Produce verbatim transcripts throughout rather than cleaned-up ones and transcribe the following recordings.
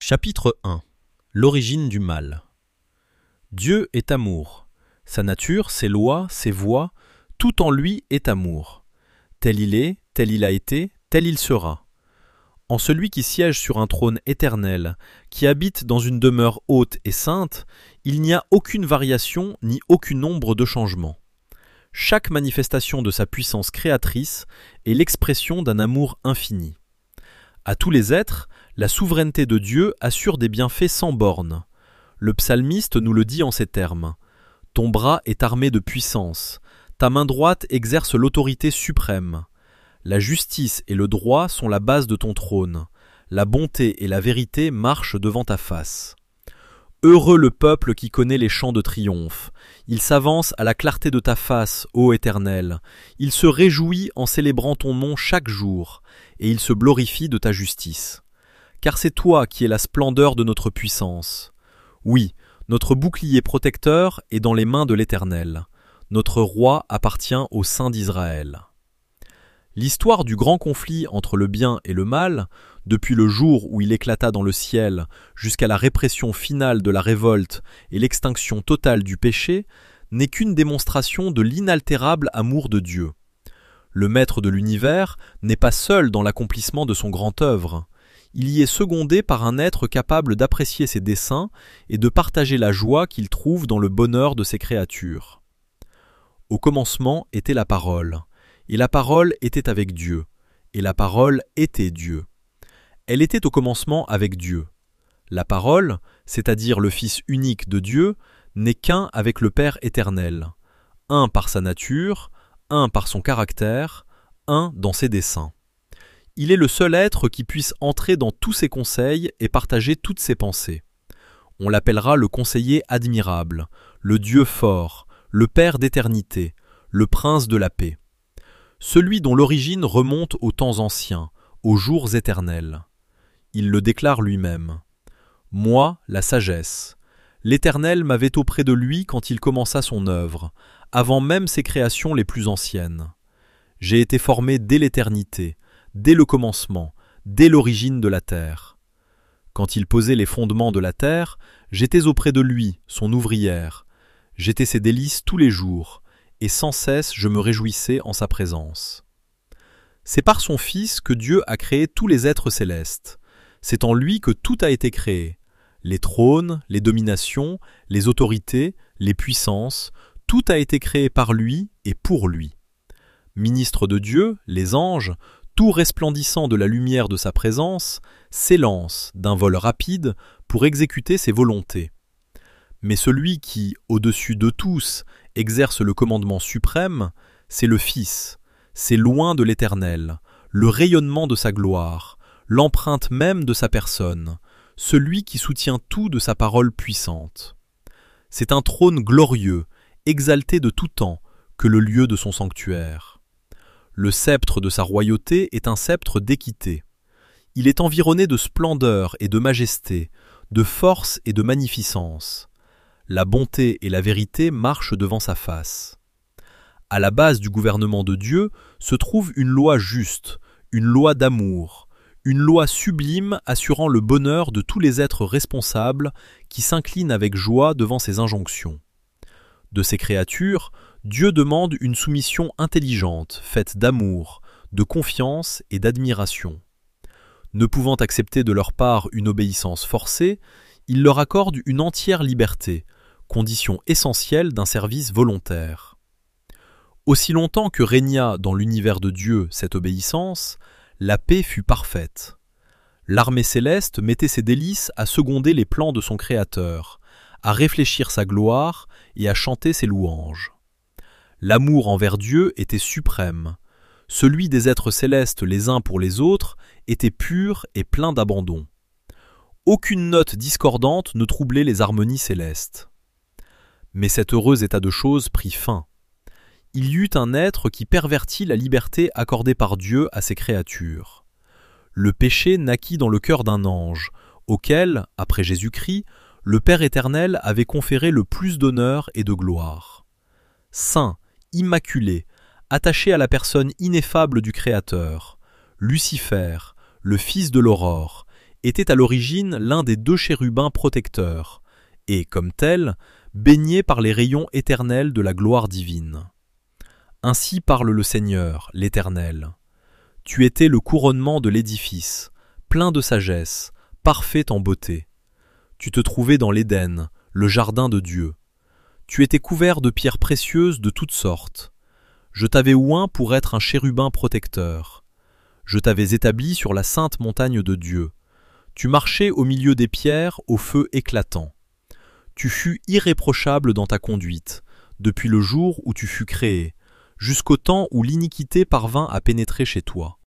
Chapitre un. L'origine du mal. Dieu est amour. Sa nature, ses lois, ses voies, tout en lui est amour. Tel il est, tel il a été, tel il sera. En celui qui siège sur un trône éternel, qui habite dans une demeure haute et sainte, il n'y a aucune variation ni aucune ombre de changement. Chaque manifestation de sa puissance créatrice est l'expression d'un amour infini. À tous les êtres, la souveraineté de Dieu assure des bienfaits sans bornes. Le psalmiste nous le dit en ces termes. « Ton bras est armé de puissance, ta main droite exerce l'autorité suprême. La justice et le droit sont la base de ton trône, la bonté et la vérité marchent devant ta face. Heureux le peuple qui connaît les chants de triomphe. Il s'avance à la clarté de ta face, ô Éternel. Il se réjouit en célébrant ton nom chaque jour, et il se glorifie de ta justice. Car c'est toi qui es la splendeur de notre puissance. Oui, notre bouclier protecteur est dans les mains de l'Éternel. Notre roi appartient au Saint d'Israël. » L'histoire du grand conflit entre le bien et le mal, depuis le jour où il éclata dans le ciel jusqu'à la répression finale de la révolte et l'extinction totale du péché, n'est qu'une démonstration de l'inaltérable amour de Dieu. Le maître de l'univers n'est pas seul dans l'accomplissement de son grand œuvre. Il y est secondé par un être capable d'apprécier ses desseins et de partager la joie qu'il trouve dans le bonheur de ses créatures. Au commencement était la parole, et la parole était avec Dieu, et la parole était Dieu. Elle était au commencement avec Dieu. La parole, c'est-à-dire le Fils unique de Dieu, n'est qu'un avec le Père éternel, un par sa nature, un par son caractère, un dans ses desseins. Il est le seul être qui puisse entrer dans tous ses conseils et partager toutes ses pensées. On l'appellera le conseiller admirable, le Dieu fort, le Père d'éternité, le Prince de la paix. Celui dont l'origine remonte aux temps anciens, aux jours éternels. Il le déclare lui-même. « Moi, la sagesse. L'Éternel m'avait auprès de lui quand il commença son œuvre, avant même ses créations les plus anciennes. J'ai été formé dès l'éternité, dès le commencement, dès l'origine de la terre. Quand il posait les fondements de la terre, j'étais auprès de lui, son ouvrière. J'étais ses délices tous les jours, et sans cesse je me réjouissais en sa présence. C'est par son Fils que Dieu a créé tous les êtres célestes. C'est en lui que tout a été créé. Les trônes, les dominations, les autorités, les puissances, tout a été créé par lui et pour lui. Ministres de Dieu, les anges, tout resplendissant de la lumière de sa présence, s'élance d'un vol rapide pour exécuter ses volontés. Mais celui qui, au-dessus de tous, exerce le commandement suprême, c'est le Fils, c'est loin de l'Éternel, le rayonnement de sa gloire, l'empreinte même de sa personne, celui qui soutient tout de sa parole puissante. C'est un trône glorieux, exalté de tout temps, que le lieu de son sanctuaire. Le sceptre de sa royauté est un sceptre d'équité. Il est environné de splendeur et de majesté, de force et de magnificence. La bonté et la vérité marchent devant sa face. À la base du gouvernement de Dieu se trouve une loi juste, une loi d'amour, une loi sublime assurant le bonheur de tous les êtres responsables qui s'inclinent avec joie devant ses injonctions. De ses créatures, Dieu demande une soumission intelligente, faite d'amour, de confiance et d'admiration. Ne pouvant accepter de leur part une obéissance forcée, il leur accorde une entière liberté, condition essentielle d'un service volontaire. Aussi longtemps que régna dans l'univers de Dieu cette obéissance, la paix fut parfaite. L'armée céleste mettait ses délices à seconder les plans de son Créateur, à réfléchir sa gloire et à chanter ses louanges. L'amour envers Dieu était suprême. Celui des êtres célestes les uns pour les autres était pur et plein d'abandon. Aucune note discordante ne troublait les harmonies célestes. Mais cet heureux état de choses prit fin. Il y eut un être qui pervertit la liberté accordée par Dieu à ses créatures. Le péché naquit dans le cœur d'un ange, auquel, après Jésus-Christ, le Père éternel avait conféré le plus d'honneur et de gloire. Saint, immaculé, attaché à la personne ineffable du Créateur, Lucifer, le fils de l'aurore, était à l'origine l'un des deux chérubins protecteurs, et, comme tel, baigné par les rayons éternels de la gloire divine. Ainsi parle le Seigneur, l'Éternel. Tu étais le couronnement de l'édifice, plein de sagesse, parfait en beauté. Tu te trouvais dans l'Éden, le jardin de Dieu. Tu étais couvert de pierres précieuses de toutes sortes. Je t'avais oint pour être un chérubin protecteur. Je t'avais établi sur la sainte montagne de Dieu. Tu marchais au milieu des pierres au feu éclatant. Tu fus irréprochable dans ta conduite, depuis le jour où tu fus créé, jusqu'au temps où l'iniquité parvint à pénétrer chez toi.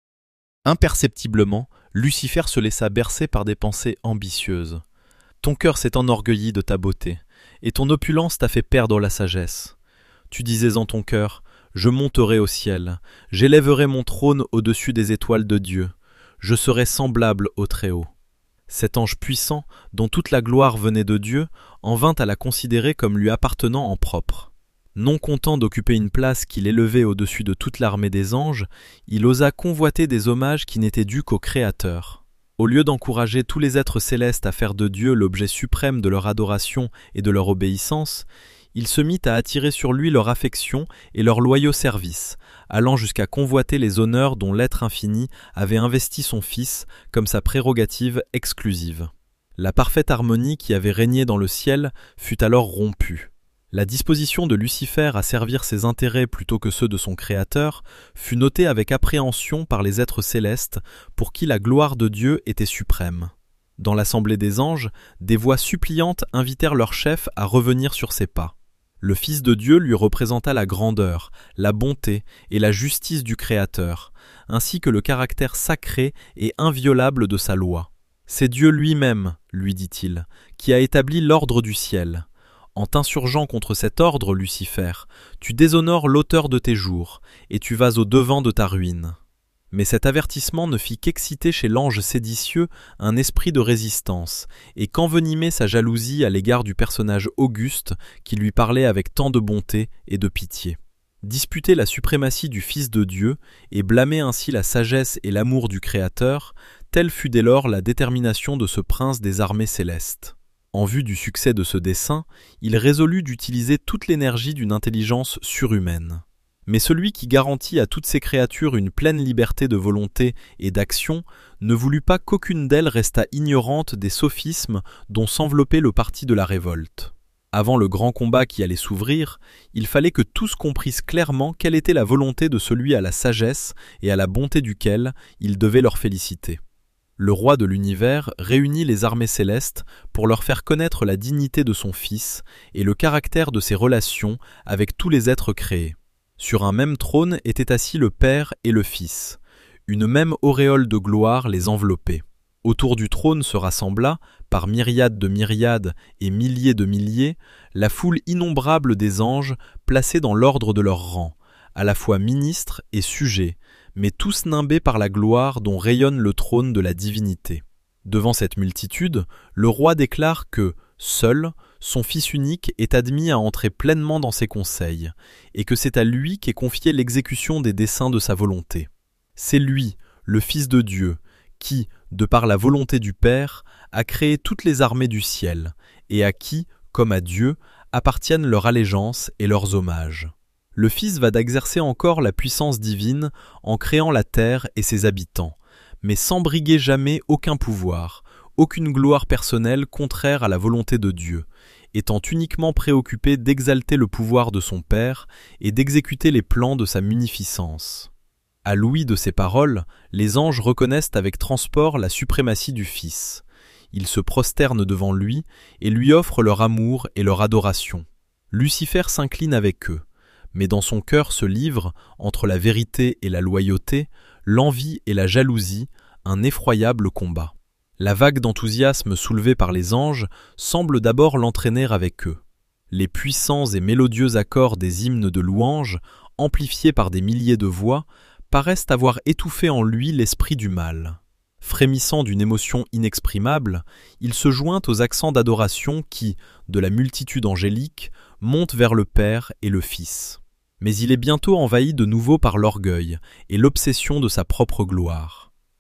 Imperceptiblement, Lucifer se laissa bercer par des pensées ambitieuses. Ton cœur s'est enorgueilli de ta beauté, et ton opulence t'a fait perdre la sagesse. Tu disais en ton cœur, « Je monterai au ciel, j'élèverai mon trône au-dessus des étoiles de Dieu, je serai semblable au Très-Haut. » Cet ange puissant, dont toute la gloire venait de Dieu, en vint à la considérer comme lui appartenant en propre. Non content d'occuper une place qu'il élevait au-dessus de toute l'armée des anges, il osa convoiter des hommages qui n'étaient dus qu'au Créateur. Au lieu d'encourager tous les êtres célestes à faire de Dieu l'objet suprême de leur adoration et de leur obéissance, il se mit à attirer sur lui leur affection et leur loyaux service, allant jusqu'à convoiter les honneurs dont l'être infini avait investi son Fils comme sa prérogative exclusive. La parfaite harmonie qui avait régné dans le ciel fut alors rompue. La disposition de Lucifer à servir ses intérêts plutôt que ceux de son Créateur fut notée avec appréhension par les êtres célestes pour qui la gloire de Dieu était suprême. Dans l'assemblée des anges, des voix suppliantes invitèrent leur chef à revenir sur ses pas. Le Fils de Dieu lui représenta la grandeur, la bonté et la justice du Créateur, ainsi que le caractère sacré et inviolable de sa loi. C'est Dieu lui-même, lui dit-il, qui a établi l'ordre du ciel. En t'insurgeant contre cet ordre, Lucifer, tu déshonores l'auteur de tes jours, et tu vas au-devant de ta ruine. Mais cet avertissement ne fit qu'exciter chez l'ange séditieux un esprit de résistance, et qu'envenimer sa jalousie à l'égard du personnage auguste qui lui parlait avec tant de bonté et de pitié. Disputer la suprématie du Fils de Dieu, et blâmer ainsi la sagesse et l'amour du Créateur, telle fut dès lors la détermination de ce prince des armées célestes. En vue du succès de ce dessein, il résolut d'utiliser toute l'énergie d'une intelligence surhumaine. Mais celui qui garantit à toutes ses créatures une pleine liberté de volonté et d'action ne voulut pas qu'aucune d'elles restât ignorante des sophismes dont s'enveloppait le parti de la révolte. Avant le grand combat qui allait s'ouvrir, il fallait que tous comprissent clairement quelle était la volonté de celui à la sagesse et à la bonté duquel il devait leur féliciter. Le roi de l'univers réunit les armées célestes pour leur faire connaître la dignité de son Fils et le caractère de ses relations avec tous les êtres créés. Sur un même trône étaient assis le Père et le Fils. Une même auréole de gloire les enveloppait. Autour du trône se rassembla, par myriades de myriades et milliers de milliers, la foule innombrable des anges placés dans l'ordre de leur rang, à la fois ministres et sujets, mais tous nimbés par la gloire dont rayonne le trône de la divinité. Devant cette multitude, le roi déclare que, seul, son Fils unique est admis à entrer pleinement dans ses conseils, et que c'est à lui qu'est confiée l'exécution des desseins de sa volonté. C'est lui, le Fils de Dieu, qui, de par la volonté du Père, a créé toutes les armées du ciel, et à qui, comme à Dieu, appartiennent leur allégeance et leurs hommages. Le Fils va d'exercer encore la puissance divine en créant la terre et ses habitants, mais sans briguer jamais aucun pouvoir, aucune gloire personnelle contraire à la volonté de Dieu, étant uniquement préoccupé d'exalter le pouvoir de son Père et d'exécuter les plans de sa munificence. À l'ouïe de ces paroles, les anges reconnaissent avec transport la suprématie du Fils. Ils se prosternent devant lui et lui offrent leur amour et leur adoration. Lucifer s'incline avec eux, mais dans son cœur se livre, entre la vérité et la loyauté, l'envie et la jalousie, un effroyable combat. La vague d'enthousiasme soulevée par les anges semble d'abord l'entraîner avec eux. Les puissants et mélodieux accords des hymnes de louange, amplifiés par des milliers de voix, paraissent avoir étouffé en lui l'esprit du mal. Frémissant d'une émotion inexprimable, il se joint aux accents d'adoration qui, de la multitude angélique, montent vers le Père et le Fils. Mais il est bientôt envahi de nouveau par l'orgueil et l'obsession de sa propre gloire.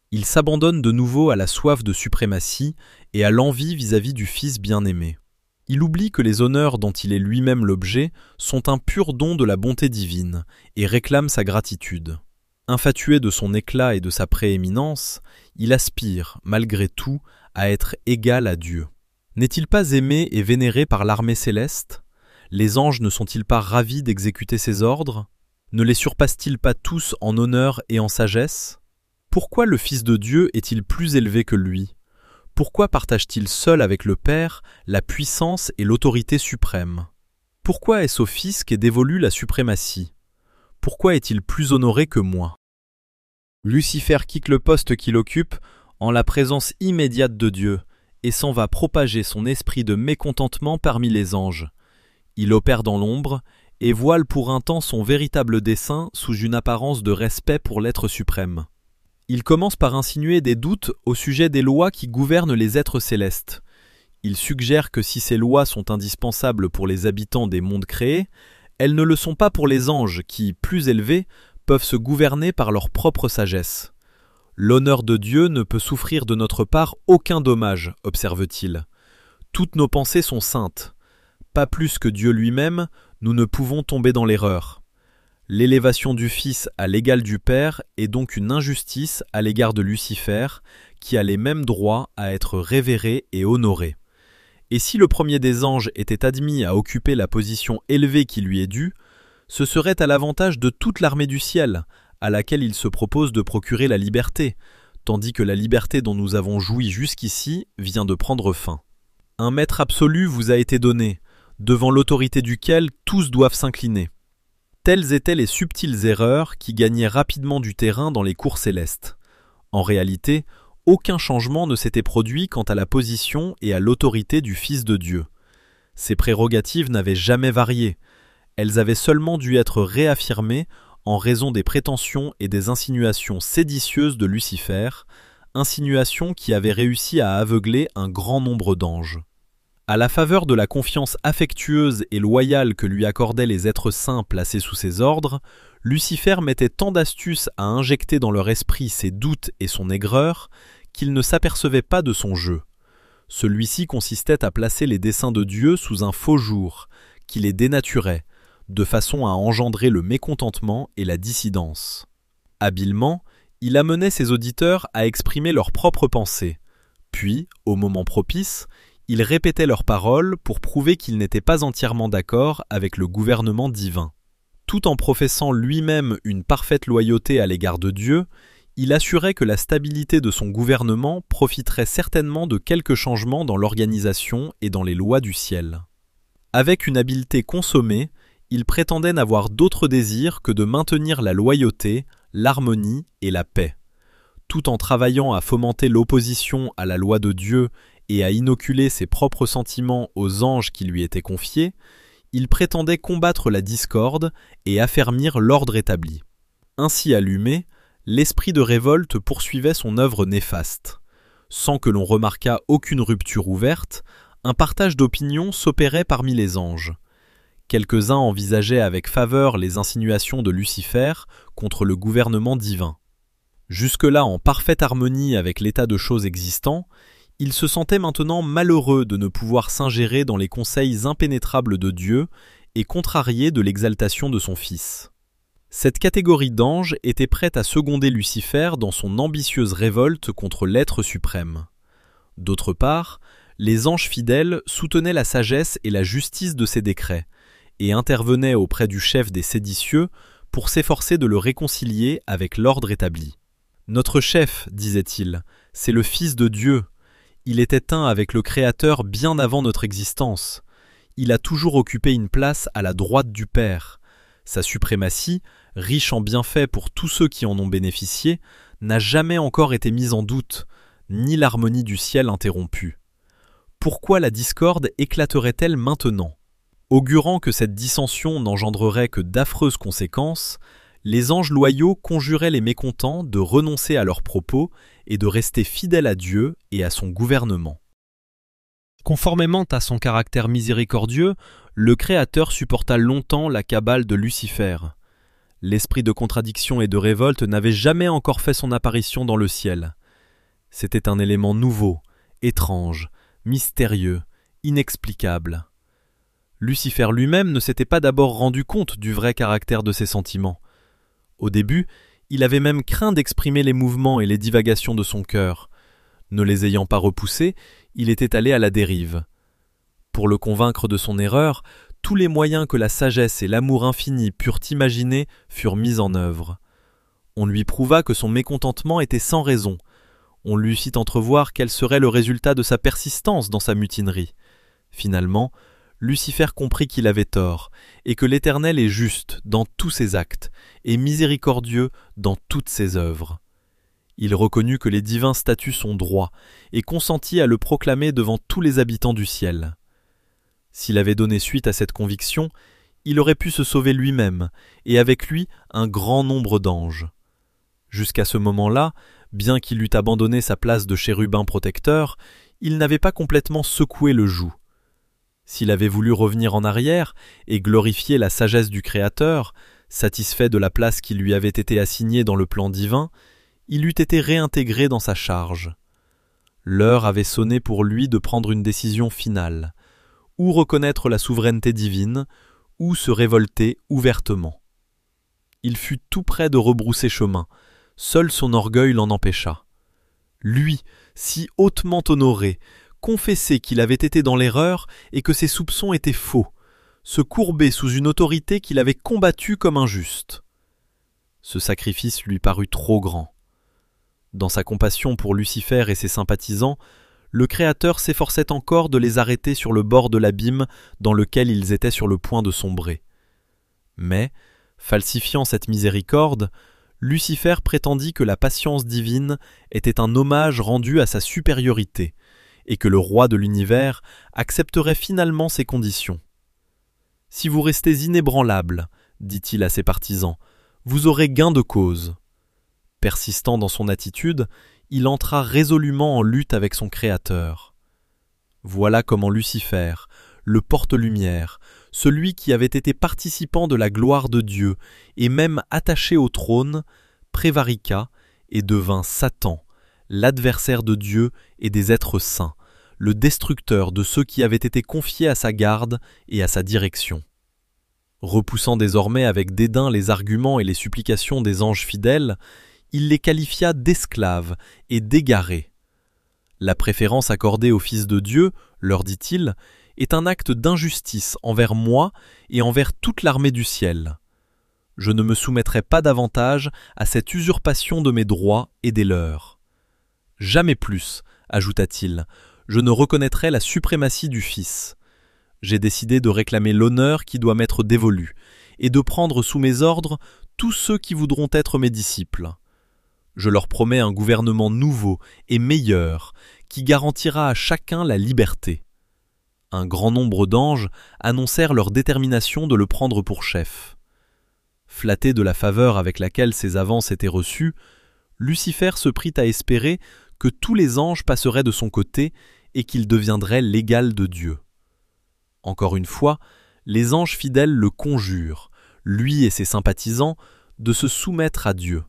Il s'abandonne de nouveau à la soif de suprématie et à l'envie vis-à-vis du Fils bien-aimé. Il oublie que les honneurs dont il est lui-même l'objet sont un pur don de la bonté divine et réclame sa gratitude. Infatué de son éclat et de sa prééminence, il aspire, malgré tout, à être égal à Dieu. N'est-il pas aimé et vénéré par l'armée céleste ? Les anges ne sont-ils pas ravis d'exécuter ses ordres ? Ne les surpassent-ils pas tous en honneur et en sagesse ? Pourquoi le Fils de Dieu est-il plus élevé que lui ? Pourquoi partage-t-il seul avec le Père la puissance et l'autorité suprême ? Pourquoi est-ce au Fils qu'est dévolue la suprématie ? Pourquoi est-il plus honoré que moi ? Lucifer quitte le poste qu'il occupe en la présence immédiate de Dieu et s'en va propager son esprit de mécontentement parmi les anges. Il opère dans l'ombre et voile pour un temps son véritable dessein sous une apparence de respect pour l'être suprême. Il commence par insinuer des doutes au sujet des lois qui gouvernent les êtres célestes. Il suggère que si ces lois sont indispensables pour les habitants des mondes créés, elles ne le sont pas pour les anges qui, plus élevés, peuvent se gouverner par leur propre sagesse. L'honneur de Dieu ne peut souffrir de notre part aucun dommage, observe-t-il. Toutes nos pensées sont saintes. Pas plus que Dieu lui-même, nous ne pouvons tomber dans l'erreur. L'élévation du Fils à l'égal du Père est donc une injustice à l'égard de Lucifer, qui a les mêmes droits à être révéré et honoré. Et si le premier des anges était admis à occuper la position élevée qui lui est due, ce serait à l'avantage de toute l'armée du ciel, à laquelle il se propose de procurer la liberté, tandis que la liberté dont nous avons joui jusqu'ici vient de prendre fin. Un maître absolu vous a été donné, devant l'autorité duquel tous doivent s'incliner. Telles étaient les subtiles erreurs qui gagnaient rapidement du terrain dans les cours célestes. En réalité, aucun changement ne s'était produit quant à la position et à l'autorité du Fils de Dieu. Ses prérogatives n'avaient jamais varié. Elles avaient seulement dû être réaffirmées en raison des prétentions et des insinuations séditieuses de Lucifer, insinuations qui avaient réussi à aveugler un grand nombre d'anges. À la faveur de la confiance affectueuse et loyale que lui accordaient les êtres saints placés sous ses ordres, Lucifer mettait tant d'astuces à injecter dans leur esprit ses doutes et son aigreur qu'ils ne s'apercevaient pas de son jeu. Celui-ci consistait à placer les desseins de Dieu sous un faux jour, qui les dénaturait, de façon à engendrer le mécontentement et la dissidence. Habilement, il amenait ses auditeurs à exprimer leurs propres pensées, puis, au moment propice, il répétait leurs paroles pour prouver qu'il n'était pas entièrement d'accord avec le gouvernement divin. Tout en professant lui-même une parfaite loyauté à l'égard de Dieu, il assurait que la stabilité de son gouvernement profiterait certainement de quelques changements dans l'organisation et dans les lois du ciel. Avec une habileté consommée, il prétendait n'avoir d'autre désir que de maintenir la loyauté, l'harmonie et la paix. Tout en travaillant à fomenter l'opposition à la loi de Dieu et à inoculer ses propres sentiments aux anges qui lui étaient confiés, il prétendait combattre la discorde et affermir l'ordre établi. Ainsi allumé, l'esprit de révolte poursuivait son œuvre néfaste. Sans que l'on remarquât aucune rupture ouverte, un partage d'opinion s'opérait parmi les anges. Quelques-uns envisageaient avec faveur les insinuations de Lucifer contre le gouvernement divin. Jusque-là en parfaite harmonie avec l'état de choses existant, il se sentait maintenant malheureux de ne pouvoir s'ingérer dans les conseils impénétrables de Dieu et contrarié de l'exaltation de son Fils. Cette catégorie d'anges était prête à seconder Lucifer dans son ambitieuse révolte contre l'être suprême. D'autre part, les anges fidèles soutenaient la sagesse et la justice de ses décrets, et intervenaient auprès du chef des séditieux pour s'efforcer de le réconcilier avec l'ordre établi. « Notre chef, disait-il, c'est le Fils de Dieu. Il était un avec le Créateur bien avant notre existence. Il a toujours occupé une place à la droite du Père. Sa suprématie, riche en bienfaits pour tous ceux qui en ont bénéficié, n'a jamais encore été mise en doute, ni l'harmonie du ciel interrompue. Pourquoi la discorde éclaterait-elle maintenant ? Augurant que cette dissension n'engendrerait que d'affreuses conséquences, les anges loyaux conjuraient les mécontents de renoncer à leurs propos et de rester fidèles à Dieu et à son gouvernement. Conformément à son caractère miséricordieux, le Créateur supporta longtemps la cabale de Lucifer. L'esprit de contradiction et de révolte n'avait jamais encore fait son apparition dans le ciel. C'était un élément nouveau, étrange, mystérieux, inexplicable. Lucifer lui-même ne s'était pas d'abord rendu compte du vrai caractère de ses sentiments. Au début, il avait même craint d'exprimer les mouvements et les divagations de son cœur. Ne les ayant pas repoussés, il était allé à la dérive. Pour le convaincre de son erreur, tous les moyens que la sagesse et l'amour infini purent imaginer furent mis en œuvre. On lui prouva que son mécontentement était sans raison. On lui fit entrevoir quel serait le résultat de sa persistance dans sa mutinerie. Finalement, Lucifer comprit qu'il avait tort, et que l'Éternel est juste dans tous ses actes, et miséricordieux dans toutes ses œuvres. Il reconnut que les divins statuts sont droits, et consentit à le proclamer devant tous les habitants du ciel. S'il avait donné suite à cette conviction, il aurait pu se sauver lui-même, et avec lui un grand nombre d'anges. Jusqu'à ce moment-là, bien qu'il eût abandonné sa place de chérubin protecteur, il n'avait pas complètement secoué le joug. S'il avait voulu revenir en arrière et glorifier la sagesse du Créateur, satisfait de la place qui lui avait été assignée dans le plan divin, il eût été réintégré dans sa charge. L'heure avait sonné pour lui de prendre une décision finale, ou reconnaître la souveraineté divine, ou se révolter ouvertement. Il fut tout près de rebrousser chemin, seul son orgueil l'en empêcha. Lui, si hautement honoré, confesser qu'il avait été dans l'erreur et que ses soupçons étaient faux, se courber sous une autorité qu'il avait combattue comme injuste. Ce sacrifice lui parut trop grand. Dans sa compassion pour Lucifer et ses sympathisants, le Créateur s'efforçait encore de les arrêter sur le bord de l'abîme dans lequel ils étaient sur le point de sombrer. Mais, falsifiant cette miséricorde, Lucifer prétendit que la patience divine était un hommage rendu à sa supériorité, et que le roi de l'univers accepterait finalement ces conditions. « Si vous restez inébranlable, dit-il à ses partisans, vous aurez gain de cause. » Persistant dans son attitude, il entra résolument en lutte avec son Créateur. Voilà comment Lucifer, le porte-lumière, celui qui avait été participant de la gloire de Dieu et même attaché au trône, prévariqua et devint Satan, l'adversaire de Dieu et des êtres saints, le destructeur de ceux qui avaient été confiés à sa garde et à sa direction. Repoussant désormais avec dédain les arguments et les supplications des anges fidèles, il les qualifia d'esclaves et d'égarés. La préférence accordée au Fils de Dieu, leur dit-il, est un acte d'injustice envers moi et envers toute l'armée du ciel. Je ne me soumettrai pas davantage à cette usurpation de mes droits et des leurs. Jamais plus, ajouta-t-il, je ne reconnaîtrai la suprématie du Fils. J'ai décidé de réclamer l'honneur qui doit m'être dévolu et de prendre sous mes ordres tous ceux qui voudront être mes disciples. Je leur promets un gouvernement nouveau et meilleur qui garantira à chacun la liberté. Un grand nombre d'anges annoncèrent leur détermination de le prendre pour chef. Flatté de la faveur avec laquelle ces avances étaient reçues, Lucifer se prit à espérer que tous les anges passeraient de son côté et qu'il deviendrait l'égal de Dieu. Encore une fois, les anges fidèles le conjurent, lui et ses sympathisants, de se soumettre à Dieu.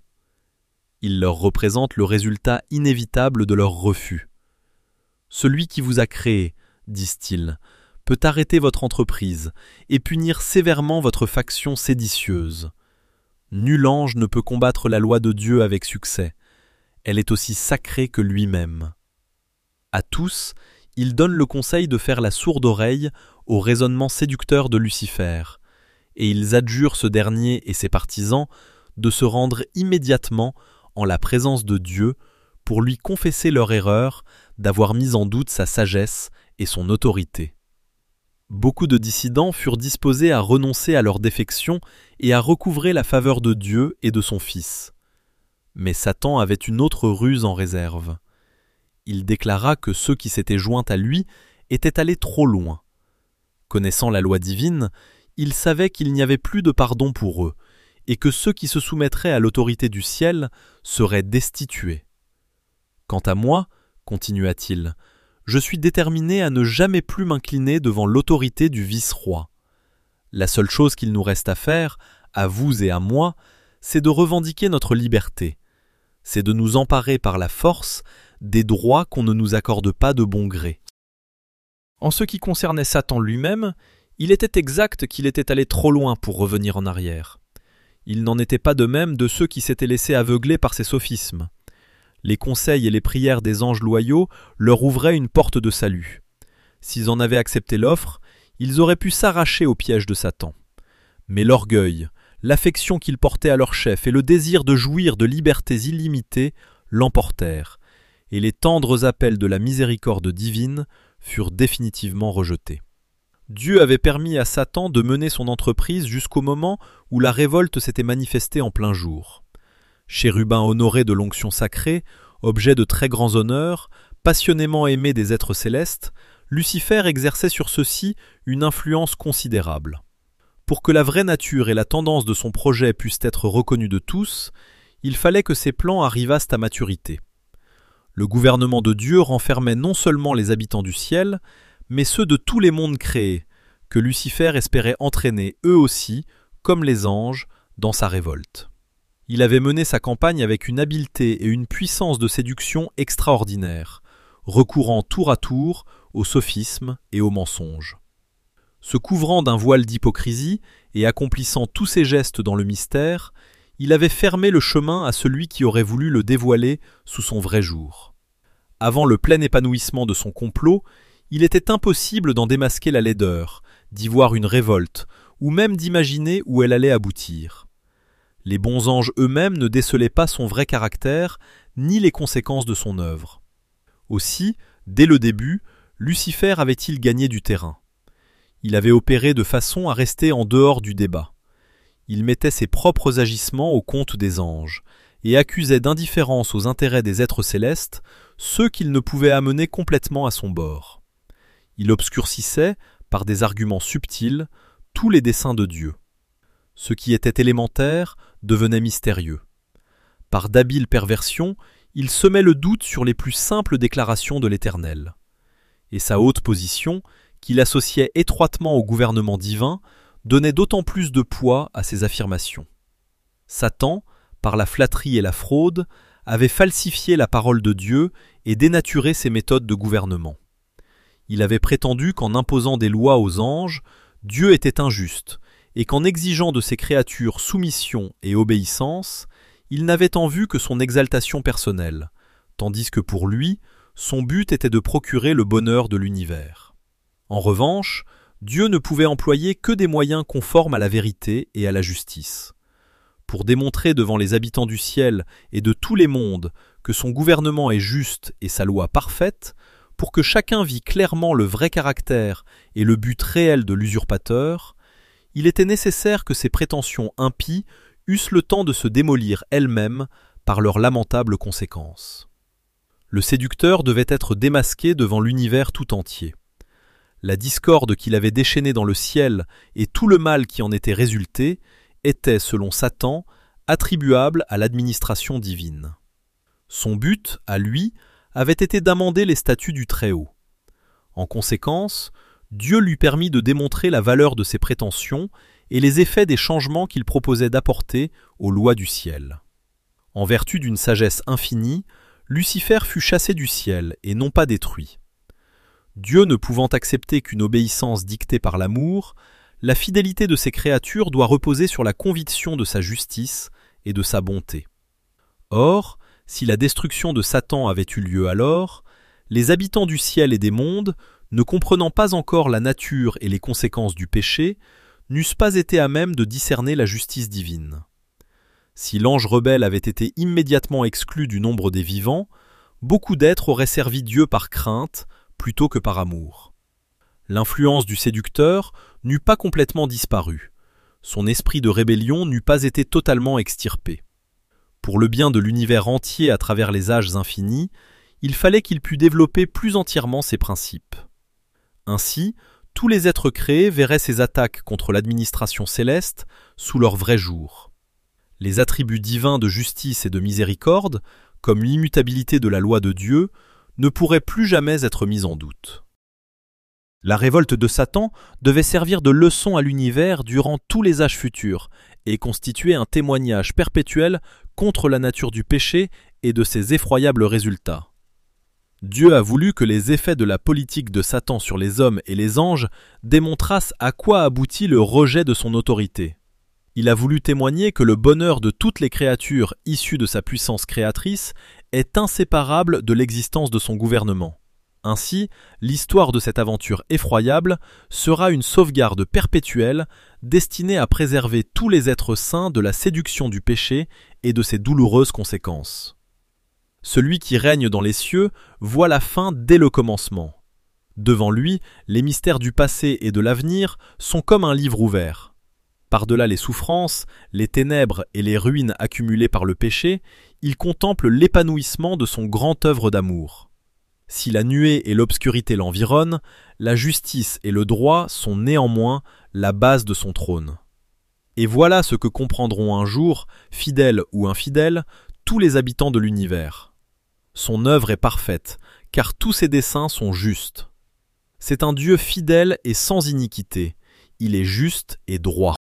Il leur représente le résultat inévitable de leur refus. « Celui qui vous a créé, disent-ils, peut arrêter votre entreprise et punir sévèrement votre faction séditieuse. Nul ange ne peut combattre la loi de Dieu avec succès. Elle est aussi sacrée que lui-même. » À tous, il donne le conseil de faire la sourde oreille au raisonnement séducteur de Lucifer, et ils adjurent ce dernier et ses partisans de se rendre immédiatement en la présence de Dieu pour lui confesser leur erreur d'avoir mis en doute sa sagesse et son autorité. Beaucoup de dissidents furent disposés à renoncer à leur défection et à recouvrer la faveur de Dieu et de son Fils. Mais Satan avait une autre ruse en réserve. Il déclara que ceux qui s'étaient joints à lui étaient allés trop loin. Connaissant la loi divine, il savait qu'il n'y avait plus de pardon pour eux, et que ceux qui se soumettraient à l'autorité du ciel seraient destitués. « Quant à moi, continua-t-il, je suis déterminé à ne jamais plus m'incliner devant l'autorité du vice-roi. La seule chose qu'il nous reste à faire, à vous et à moi, c'est de revendiquer notre liberté. C'est de nous emparer par la force des droits qu'on ne nous accorde pas de bon gré. En ce qui concernait Satan lui-même, il était exact qu'il était allé trop loin pour revenir en arrière. Il n'en était pas de même de ceux qui s'étaient laissés aveugler par ses sophismes. Les conseils et les prières des anges loyaux leur ouvraient une porte de salut. S'ils en avaient accepté l'offre, ils auraient pu s'arracher au piège de Satan. Mais l'orgueil, l'affection qu'ils portaient à leur chef et le désir de jouir de libertés illimitées l'emportèrent, et les tendres appels de la miséricorde divine furent définitivement rejetés. Dieu avait permis à Satan de mener son entreprise jusqu'au moment où la révolte s'était manifestée en plein jour. Chérubin honoré de l'onction sacrée, objet de très grands honneurs, passionnément aimé des êtres célestes, Lucifer exerçait sur ceux-ci une influence considérable. Pour que la vraie nature et la tendance de son projet puissent être reconnues de tous, il fallait que ses plans arrivassent à maturité. Le gouvernement de Dieu renfermait non seulement les habitants du ciel, mais ceux de tous les mondes créés, que Lucifer espérait entraîner eux aussi, comme les anges, dans sa révolte. Il avait mené sa campagne avec une habileté et une puissance de séduction extraordinaires, recourant tour à tour au sophisme et au mensonge. Se couvrant d'un voile d'hypocrisie et accomplissant tous ses gestes dans le mystère, il avait fermé le chemin à celui qui aurait voulu le dévoiler sous son vrai jour. Avant le plein épanouissement de son complot, il était impossible d'en démasquer la laideur, d'y voir une révolte, ou même d'imaginer où elle allait aboutir. Les bons anges eux-mêmes ne décelaient pas son vrai caractère, ni les conséquences de son œuvre. Aussi, dès le début, Lucifer avait-il gagné du terrain. Il avait opéré de façon à rester en dehors du débat. Il mettait ses propres agissements au compte des anges, et accusait d'indifférence aux intérêts des êtres célestes ceux qu'il ne pouvait amener complètement à son bord. Il obscurcissait, par des arguments subtils, tous les desseins de Dieu. Ce qui était élémentaire devenait mystérieux. Par d'habiles perversions, il semait le doute sur les plus simples déclarations de l'Éternel. Et sa haute position, qu'il associait étroitement au gouvernement divin, donnait d'autant plus de poids à ses affirmations. Satan, par la flatterie et la fraude, avait falsifié la parole de Dieu et dénaturé ses méthodes de gouvernement. Il avait prétendu qu'en imposant des lois aux anges, Dieu était injuste, et qu'en exigeant de ses créatures soumission et obéissance, il n'avait en vue que son exaltation personnelle, tandis que pour lui, son but était de procurer le bonheur de l'univers. En revanche, Dieu ne pouvait employer que des moyens conformes à la vérité et à la justice. Pour démontrer devant les habitants du ciel et de tous les mondes que son gouvernement est juste et sa loi parfaite, pour que chacun vît clairement le vrai caractère et le but réel de l'usurpateur, il était nécessaire que ces prétentions impies eussent le temps de se démolir elles-mêmes par leurs lamentables conséquences. Le séducteur devait être démasqué devant l'univers tout entier. La discorde qu'il avait déchaînée dans le ciel et tout le mal qui en était résulté était, selon Satan, attribuable à l'administration divine. Son but, à lui, avait été d'amender les statuts du Très-Haut. En conséquence, Dieu lui permit de démontrer la valeur de ses prétentions et les effets des changements qu'il proposait d'apporter aux lois du ciel. En vertu d'une sagesse infinie, Lucifer fut chassé du ciel et non pas détruit. Dieu ne pouvant accepter qu'une obéissance dictée par l'amour, la fidélité de ses créatures doit reposer sur la conviction de sa justice et de sa bonté. Or, si la destruction de Satan avait eu lieu alors, les habitants du ciel et des mondes, ne comprenant pas encore la nature et les conséquences du péché, n'eussent pas été à même de discerner la justice divine. Si l'ange rebelle avait été immédiatement exclu du nombre des vivants, beaucoup d'êtres auraient servi Dieu par crainte plutôt que par amour. L'influence du séducteur n'eût pas complètement disparu. Son esprit de rébellion n'eût pas été totalement extirpé. Pour le bien de l'univers entier à travers les âges infinis, il fallait qu'il pût développer plus entièrement ses principes. Ainsi, tous les êtres créés verraient ces attaques contre l'administration céleste sous leur vrai jour. Les attributs divins de justice et de miséricorde, comme l'immutabilité de la loi de Dieu, ne pourraient plus jamais être mis en doute. La révolte de Satan devait servir de leçon à l'univers durant tous les âges futurs et constituer un témoignage perpétuel contre la nature du péché et de ses effroyables résultats. Dieu a voulu que les effets de la politique de Satan sur les hommes et les anges démontrassent à quoi aboutit le rejet de son autorité. Il a voulu témoigner que le bonheur de toutes les créatures issues de sa puissance créatrice est inséparable de l'existence de son gouvernement. Ainsi, l'histoire de cette aventure effroyable sera une sauvegarde perpétuelle destinée à préserver tous les êtres saints de la séduction du péché et de ses douloureuses conséquences. Celui qui règne dans les cieux voit la fin dès le commencement. Devant lui, les mystères du passé et de l'avenir sont comme un livre ouvert. Par-delà les souffrances, les ténèbres et les ruines accumulées par le péché, il contemple l'épanouissement de son grand œuvre d'amour. Si la nuée et l'obscurité l'environnent, la justice et le droit sont néanmoins la base de son trône. Et voilà ce que comprendront un jour, fidèles ou infidèles, tous les habitants de l'univers. Son œuvre est parfaite, car tous ses desseins sont justes. C'est un Dieu fidèle et sans iniquité. Il est juste et droit.